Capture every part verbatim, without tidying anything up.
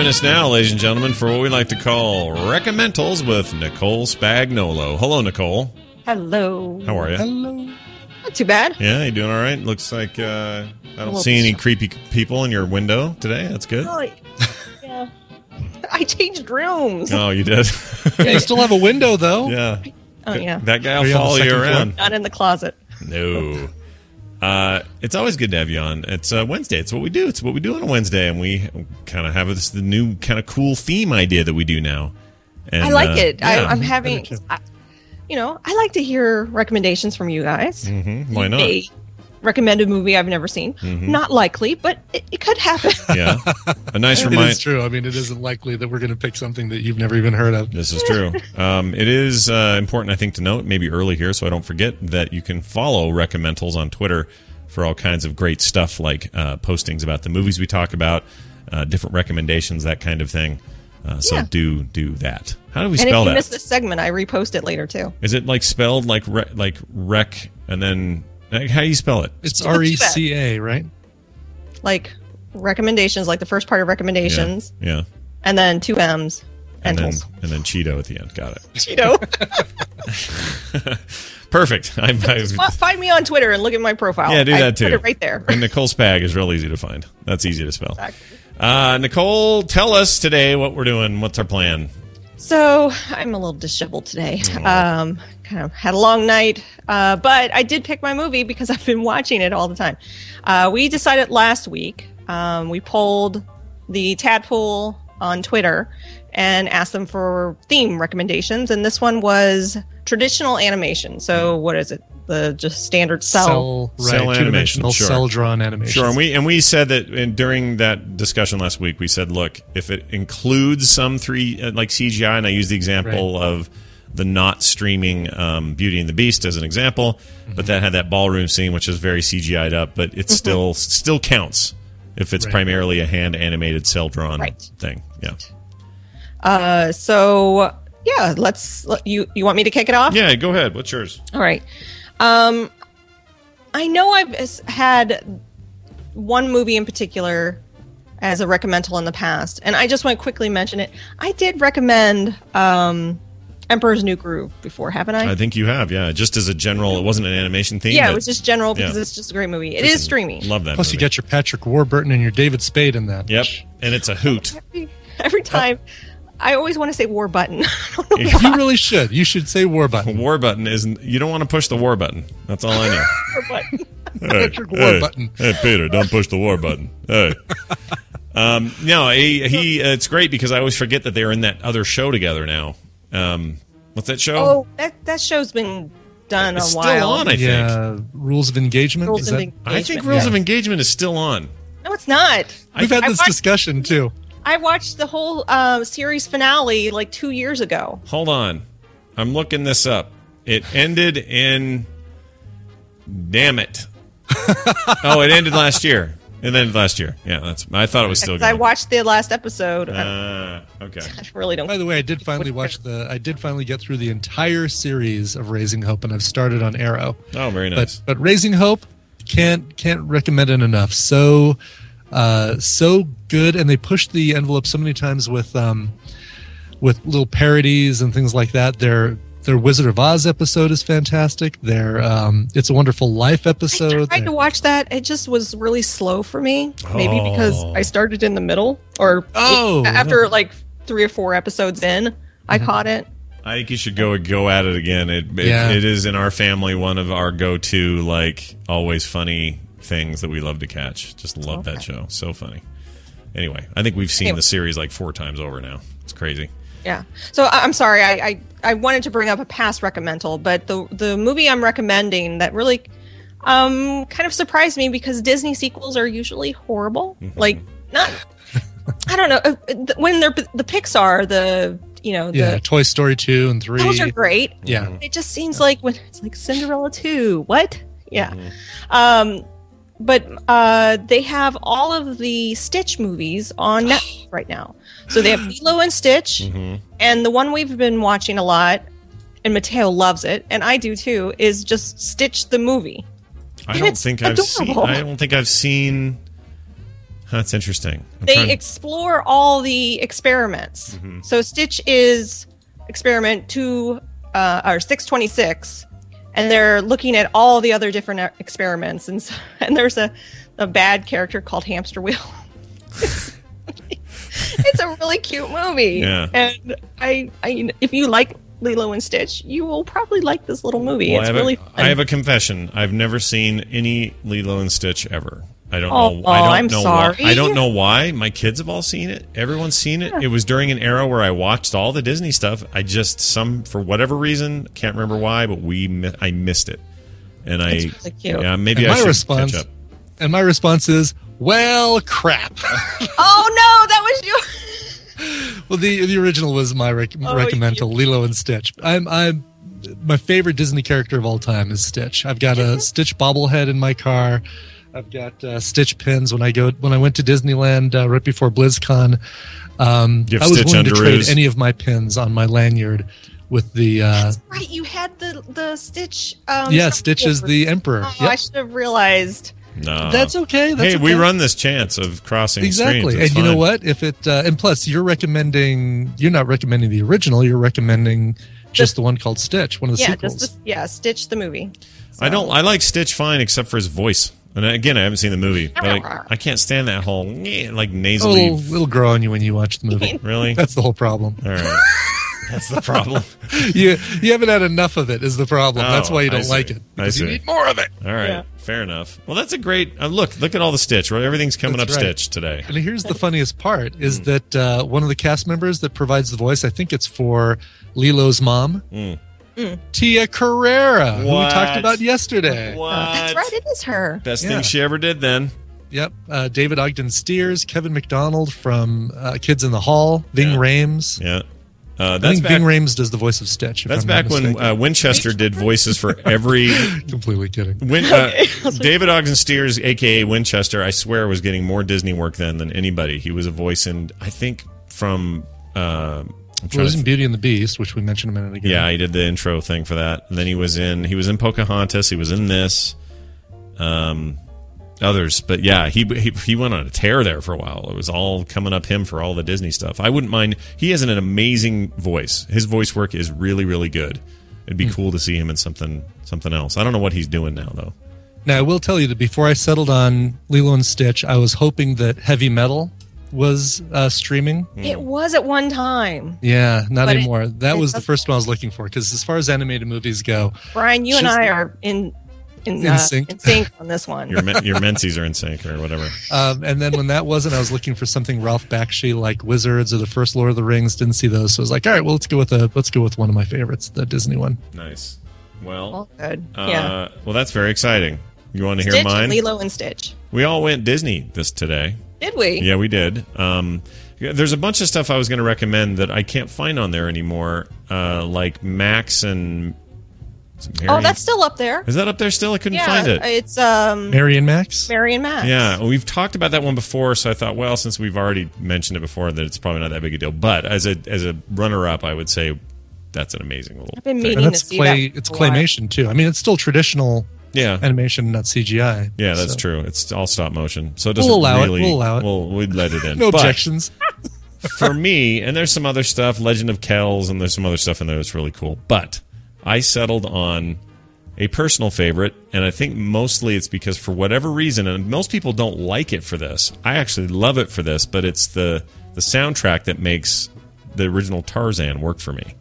Join us now, ladies and gentlemen, for what we like to call Recommendals with Nicole Spagnolo. Hello, Nicole. Hello. How are you? Hello. Not too bad. Yeah, you doing all right? Looks like uh, I don't see any creepy people in your window today. That's good. Oh, yeah. I changed rooms. Oh, you did? Yeah, you still have a window, though. Yeah. Oh, yeah. That guy Are will you on the follow you second floor? around. Not in the closet. No. Uh, it's always good to have you on. It's uh, Wednesday. It's what we do. It's what we do on a Wednesday, and we kind of have this the new kind of cool theme idea that we do now. And, I like uh, it. I, yeah. I'm having, I, you know, I like to hear recommendations from you guys. Mhm. Why not? A recommended movie I've never seen. Mhm. Not likely, but it, it could happen. Yeah. A nice It reminder. is true. I mean, it isn't likely that we're going to pick something that you've never even heard of. This is true. Um, it is uh, important, I think, to note, maybe early here, so I don't forget, that you can follow Recommendals on Twitter for all kinds of great stuff, like uh, postings about the movies we talk about, uh, different recommendations, that kind of thing. Uh, so Yeah. do do that. How do we And spell if you that? miss this segment, I repost it later too. Is it like spelled like re- like rec and then like, how do you spell it? It's Not too R E C A, right? Like recommendations, like the first part of recommendations, Yeah. and then two M's. And then, Entals. and then Cheeto at the end. Got it. Cheeto. Perfect. I, I, Well, find me on Twitter and look at my profile. yeah, do I that too. Put it right there. And Nicole Spag is real easy to find. That's easy to spell. Exactly. Uh, Nicole, tell us today what we're doing. What's our plan? So I'm a little disheveled today. Um, kind of had a long night, uh, but I did pick my movie because I've been watching it all the time. Uh, we decided last week. Um, we polled the Tadpool on Twitter and asked them for theme recommendations, and this one was traditional animation. So what is it? The just standard cell. Cell, right, Cell animation, two-dimensional sure. cell-drawn animation. Sure, and we and we said that and during that discussion last week, we said, look, if it includes some three uh, like C G I, and I used the example of the not streaming um, Beauty and the Beast as an example, Mm-hmm. but that had that ballroom scene, which is very C G I'd up, but it still still counts if it's Right. primarily a hand animated cell drawn Right. thing. Yeah, Uh, so yeah, let's. Let, you you want me to kick it off? yeah. Go ahead. What's yours? All right. Um, I know I've s- had one movie in particular as a recommendal in the past, and I just want to quickly mention it. I did recommend um, Emperor's New Groove before, haven't I? I think you have. Yeah, just as a general, it wasn't an animation theme. yeah, but it was just general because yeah. it's just a great movie. It is streaming. Love that. Plus, movie. you get your Patrick Warburton and your David Spade in that. Yep, and it's a hoot. Every time, I always want to say War Button. I don't know You why. really should. You should say War Button. War button isn't. You don't want to push the war button. That's all I know. War Button. hey, Patrick War hey, Button. Hey, Peter, don't push the war button. Hey. Um, no, he. he uh, it's great because I always forget that they're in that other show together now. Um, what's that show? Oh, that that show's been done it's a still while. on. I think. Yeah, Rules of Engagement. Rules Is of that- Engagement. I think Rules yeah. of Engagement is still on. No, it's not. We've had I this watched- discussion too. I watched the whole uh, series finale like two years ago. Hold on, I'm looking this up. It ended in. Damn it! Oh, it ended last year. It ended last year. Yeah, that's. I thought it was still I going. watched the last episode. I, Uh, okay. I really don't. By the way, I did finally watch the. I did finally get through the entire series of Raising Hope, and I've started on Arrow. Oh, very nice. But but Raising Hope can't can't recommend it enough. So uh, so good, and they pushed the envelope so many times with um, with little parodies and things like that. Their their Wizard of Oz episode is fantastic. Their um, It's a Wonderful Life I episode. tried to watch that. It just was really slow for me. Maybe because Oh. I started in the middle, or Oh, after yeah. like three or four episodes in, I caught it. I think you should go go at it again. It it, Yeah. it is in our family one of our go to like always funny things that we love to catch. Just love that Okay. show. So funny. Anyway, I think we've seen Anyway. the series like four times over now. It's crazy. Yeah. So I- I'm sorry. I, I I wanted to bring up a past recommendal, but the the movie I'm recommending that really um kind of surprised me because Disney sequels are usually horrible. Mm-hmm. Like not. I don't know uh, th- when they're the Pixar the you know the yeah, Toy Story two and three. those are great. Yeah. It just seems like when it's like Cinderella two. What? Yeah. Mm-hmm. Um, but uh, they have all of the Stitch movies on Netflix right now. So they have Lilo and Stitch, Mm-hmm. and the one we've been watching a lot, and Mateo loves it, and I do too, is just Stitch the movie. I And don't it's think I've seen. adorable. I don't think I've seen That's interesting. I'm They trying- explore all the experiments. Mm-hmm. So Stitch is experiment two uh, or six twenty-six, and they're looking at all the other different e- experiments. And so, and there's a, a bad character called Hamster Wheel. It's a really cute movie. Yeah. And I, I, if you like Lilo and Stitch, you will probably like this little movie. Well, it's I have really a, fun. I have a confession. I've never seen any Lilo and Stitch ever. I don't Oh, know. I don't oh, I'm know sorry. Why. I don't know why. My kids have all seen it. Everyone's seen it. It was during an era where I watched all the Disney stuff. I just some for whatever reason can't remember why, but we mi- I missed it, and I It's really cute. yeah maybe And I my should response, catch up. and my response is, well, crap. Oh no, that was you. Well, the the original was my rec- Oh, recommendal, Lilo and Stitch. I'm I'm my favorite Disney character of all time is Stitch. I've got a Stitch bobblehead in my car. I've got uh, Stitch pins when I go when I went to Disneyland uh, right before BlizzCon. Um, You have I was Stitch willing to trade underoos? any of my pins on my lanyard with the uh, That's right. You had the the Stitch. Um, yeah, stuff Stitch is over- the Emperor. Oh, Yep. I should have realized. No, That's okay. That's hey, okay. we run this chance of crossing Exactly, streams. and It's you know fine. what? If it uh, and plus, you're recommending. You're not recommending the original. You're recommending just the one called Stitch, one of the Yeah, sequels. just the, yeah, Stitch the movie. I don't. I like Stitch fine, except for his voice. And again, I haven't seen the movie, but I, I can't stand that whole "nyeh," like nasally. it'll, it'll grow on you when you watch the movie. Really? That's the whole problem. All right. That's the problem. you you haven't had enough of it. Is the problem? Oh, That's why you I don't see. like it. I Because you see. need more of it. All right. Yeah. Fair enough. Well, that's a great uh, look. Look at all the Stitch. Right? Everything's coming That's up right. Stitch today. And here's the funniest part: is Mm. that uh, one of the cast members that provides the voice. I think it's for Lilo's mom, Mm. Tia Carrera, who we What? talked about yesterday. What? That's right. It is her. Best Yeah. thing she ever did then. Yep, uh, David Ogden Stiers, Kevin McDonald from uh, Kids in the Hall, Ving Yeah. Rhames. Yeah. Uh, I that's think back, Ving Rhames does the voice of Stitch. If that's I'm not back when mistaken. uh, Winchester did voices for every. Completely kidding. Win, uh, David Ogden Stiers, a k a. Winchester, I swear was getting more Disney work then than anybody. He was a voice in, I think, from. Uh, I'm He trying was to in Beauty and the Beast, which we mentioned a minute ago. Yeah, he did the intro thing for that, and then he was in he was in Pocahontas. He was in this, um, others, but yeah, he he he went on a tear there for a while. It was all coming up him for all the Disney stuff. I wouldn't mind. He has an amazing voice. His voice work is really really good. It'd be cool to see him in something something else. I don't know what he's doing now though. Now, I will tell you that before I settled on Lilo and Stitch, I was hoping that Heavy Metal was uh, streaming. It was at one time. Yeah, not But it- anymore. that it was the doesn't- first one I was looking for, because as far as animated movies go, Brian, you and Just- I are in in, In uh, sync. in sync on this one. Your men- your menses are in sync or whatever. um, and then when that wasn't, I was looking for something Ralph Bakshi like Wizards or the first Lord of the Rings. Didn't see those, so I was like, all right, well, let's go with a let's go with one of my favorites, the Disney one. Nice. Well, All good. uh, yeah. well, that's very exciting. You want to hear Stitch mine? and Lilo and Stitch. We all went Disney this today. Did we? Yeah, we did. Um, yeah, there's a bunch of stuff I was going to recommend that I can't find on there anymore, uh, like Max and. is it Oh, Mary? that's still up there. Is that up there still? I couldn't Yeah, find it. it's um Mary and Max. Mary and Max. Yeah, well, we've talked about that one before, so I thought, well, since we've already mentioned it before, that it's probably not that big a deal. But as a as a runner up, I would say that's an amazing little. I've been thing. meaning- And to that's see clay. that It's for a while. claymation too. I mean, it's still traditional Yeah, animation, not C G I. yeah, that's So, true. It's all stop motion, so it doesn't We'll allow it. really. We'll allow it. We'll we'd let it in. No But objections. for me, and there's some other stuff, Legend of Kells, and there's some other stuff in there that's really cool. But I settled on a personal favorite, and I think mostly it's because for whatever reason, and most people don't like it for this. I actually love it for this, but it's the the soundtrack that makes the original Tarzan work for me.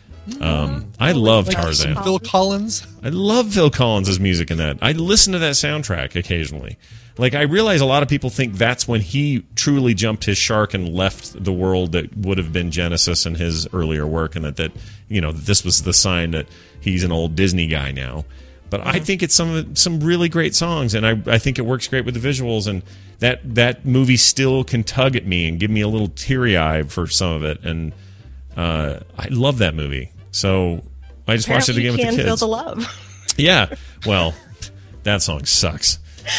Um, I love Like Tarzan. some Phil Collins. I love Phil Collins' music in that. I listen to that soundtrack occasionally. Like, I realize a lot of people think that's when he truly jumped his shark and left the world that would have been Genesis and his earlier work, and that, that you know, this was the sign that he's an old Disney guy now. But I think it's some some really great songs, and I, I think it works great with the visuals, and that, that movie still can tug at me and give me a little teary-eye for some of it, and uh, I love that movie. So I just watched it Apparently again you with can the feel kids. the love. Yeah, well, that song sucks.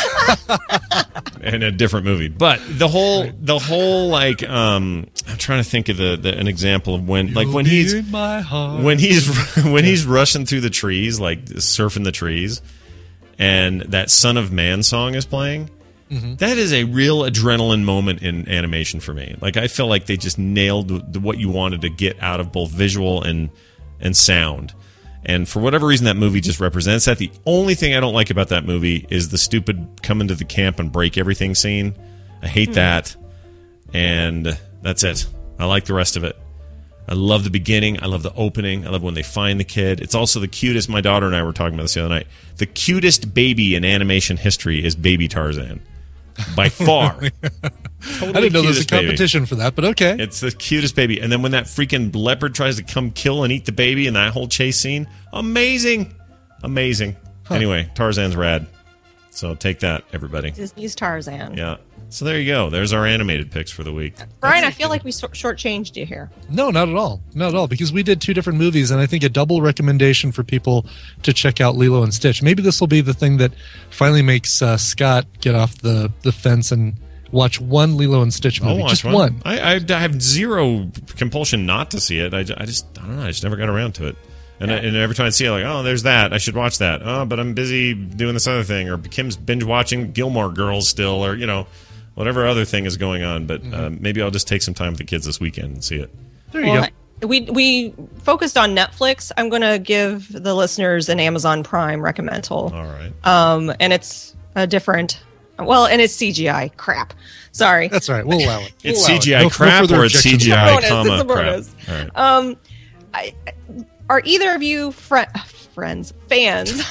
In a different movie, but the whole the whole like um I'm trying to think of the, the an example of when like when he's in my heart. when he's when he's rushing through the trees, like surfing the trees, and that Son of Man song is playing. Mm-hmm. That is a real adrenaline moment in animation for me. Like, I feel like they just nailed the, what you wanted to get out of both visual and and sound. And for whatever reason, that movie just represents that. The only thing I don't like about that movie is the stupid come into the camp and break everything scene. I hate mm. that. And that's it. I like the rest of it. I love the beginning. I love the opening. I love when they find the kid. It's also the cutest. My daughter and I were talking about this the other night. The cutest baby in animation history is Baby Tarzan. By far. Totally I didn't know there was a competition baby. for that, but okay. It's the cutest baby. And then when that freaking leopard tries to come kill and eat the baby in that whole chase scene, amazing. Amazing. Huh. Anyway, Tarzan's rad. So take that, everybody. Disney's Tarzan. Yeah. So there you go. There's our animated picks for the week. Brian, I feel like we shortchanged you here. No, not at all. Not at all. Because we did two different movies, and I think a double recommendation for people to check out Lilo and Stitch. Maybe this will be the thing that finally makes uh, Scott get off the, the fence and watch one Lilo and Stitch movie. I'll watch just one. one. I, I, I have zero compulsion not to see it. I, I just, I don't know. I just never got around to it. And, yeah. I, and every time I see it, like, oh, there's that. I should watch that. Oh, but I'm busy doing this other thing. Or Kim's binge watching Gilmore Girls still. Or, you know, whatever other thing is going on. But mm-hmm. uh, maybe I'll just take some time with the kids this weekend and see it. There you well, go. We, we focused on Netflix. I'm going to give the listeners an Amazon Prime recommendal. All right. Um, and it's a different... Well, and it's C G I crap. Sorry. That's all right. We'll allow it. It's we'll C G I it. crap no, no or it's C G I, it's comma, it's a bonus. crap? All right. Um, I, are either of you fr- friends, fans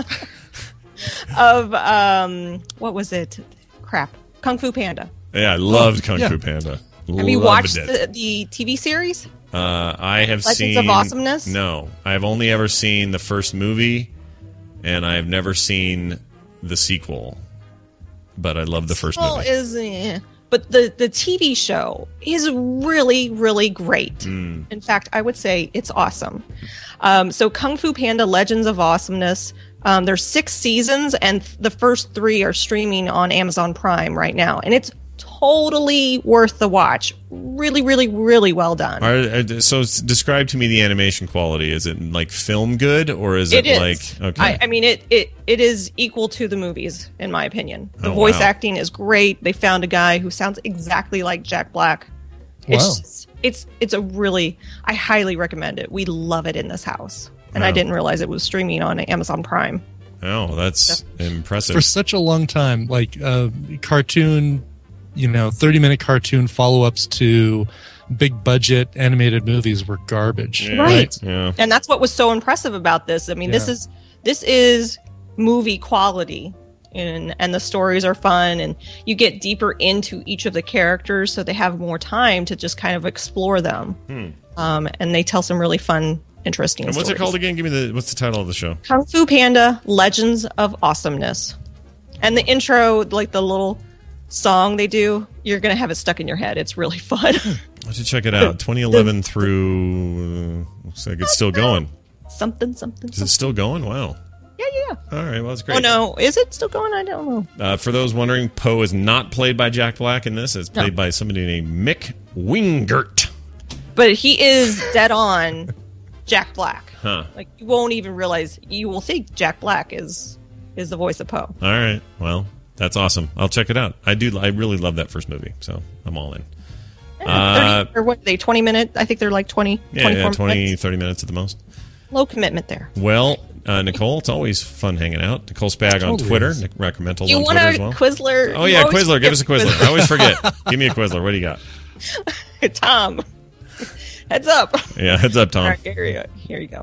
of, um, what was it? Crap. Kung Fu Panda. Yeah, I loved Kung yeah. Fu Panda. Have you Loved watched the, the T V series? Uh, I have Legends seen... of Awesomeness? No. I have only ever seen the first movie, and I have never seen the sequel. But I love the first well, movie. Is, eh. But the, the T V show is really, really great. Mm. In fact, I would say it's awesome. Um, so Kung Fu Panda Legends of Awesomeness, um, there's six seasons, and the first three are streaming on Amazon Prime right now. And it's totally worth the watch. Really, really, really well done. Are, are, so describe to me the animation quality. Is it like film good, or is it, it is. like... Okay. I, I mean, it, it, it is equal to the movies, in my opinion. The oh, voice wow. acting is great. They found a guy who sounds exactly like Jack Black. It's wow. just, it's it's a really... I highly recommend it. We love it in this house. And wow. I didn't realize it was streaming on Amazon Prime. Oh, that's so. impressive. For such a long time, like uh, cartoon... you know, thirty minute cartoon follow-ups to big budget animated movies were garbage. Yeah. Right. Yeah. And that's what was so impressive about this. I mean, Yeah. this is this is movie quality, and and the stories are fun, and you get deeper into each of the characters, so they have more time to just kind of explore them. Hmm. Um, and they tell some really fun, interesting And what's stories. it called again? Give me the... What's the title of the show? Kung Fu Panda Legends of Awesomeness. And the intro, like the little song they do, you're gonna have it stuck in your head. It's really fun. I should check it out. twenty eleven through... Uh, looks like it's still going. Something, something, Is it still going? Wow. Yeah, yeah. All right, well, that's great. Oh, no. Is it still going? I don't know. Uh, for those wondering, Poe is not played by Jack Black in this. It's played No. by somebody named Mick Wingert. But he is dead on Jack Black. Huh. Like, you won't even realize. You will think Jack Black is is the voice of Poe. All right. Well, that's awesome. I'll check it out. I do. I really love that first movie, so I'm all in. Yeah, Uh, thirty, or what are they, twenty minute? I think they're like twenty, Yeah, twenty-four yeah, twenty, minutes. thirty minutes at the most. Low commitment there. Well, uh, Nicole, it's always fun hanging out. Nicole Spag on Totally Twitter. is. Nick Recommendals You on want Twitter a as well. Quizler? Oh, You yeah, always Quizler. Give us a forget Quizler. I always forget. Give me a Quizler. What do you got? Tom. Heads up. Yeah, heads up, Tom. All right, here you go. Here you go.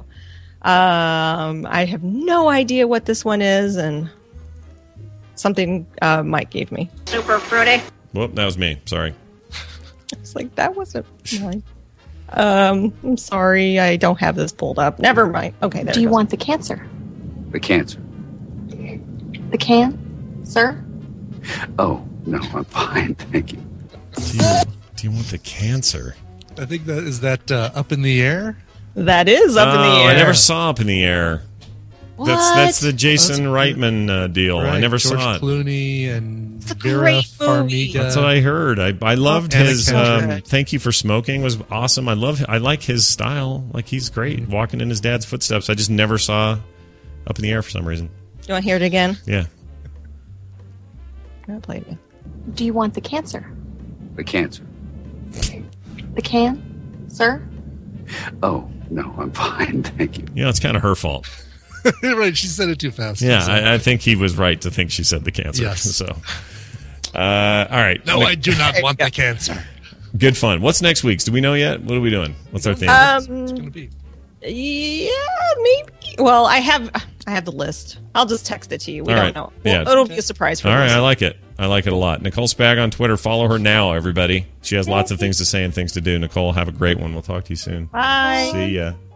Um, I have no idea what this one is, and something uh, Mike gave me. Super fruity. Whoop, that was me. Sorry. It's like, that wasn't mine. Um, I'm sorry, I don't have this pulled up. Never mind. Okay, there Do it you goes. want the cancer? The cancer. The can, sir? Oh, no, I'm fine. Thank you. Do you, do you want the cancer? I think that is that uh, Up in the Air. That is up in the Oh, air. I never saw Up in the Air. What? That's that's the Jason Oh, that's Reitman uh, deal. I Right, never George saw it. Clooney and It's a Vera great movie. Farmiga. That's what I heard. I I loved Anna his Kendrick. um, "Thank You for Smoking" was awesome. I love I like his style. Like he's great, walking in his dad's footsteps. I just never saw Up in the Air for some reason. You want to hear it again? Yeah. I played it. Do you want the cancer? The cancer. The can, sir? Oh, no, I'm fine. Thank you. You know, it's kind of her fault. Right, she said it too fast. Yeah, So- I, I think he was right to think she said the cancer. Yes. So, uh, all right. No, I do not want the cancer. Good fun. What's next week's? Do we know yet? What are we doing? What's our theme? It's Um, going to be. yeah, maybe. Well, I have I have the list. I'll just text it to you. We All don't right. know. Yeah. Well, it'll be a surprise for All right, us. I like it. I like it a lot. Nicole Spag on Twitter. Follow her now, everybody. She has lots of things to say and things to do. Nicole, have a great one. We'll talk to you soon. Bye. See ya.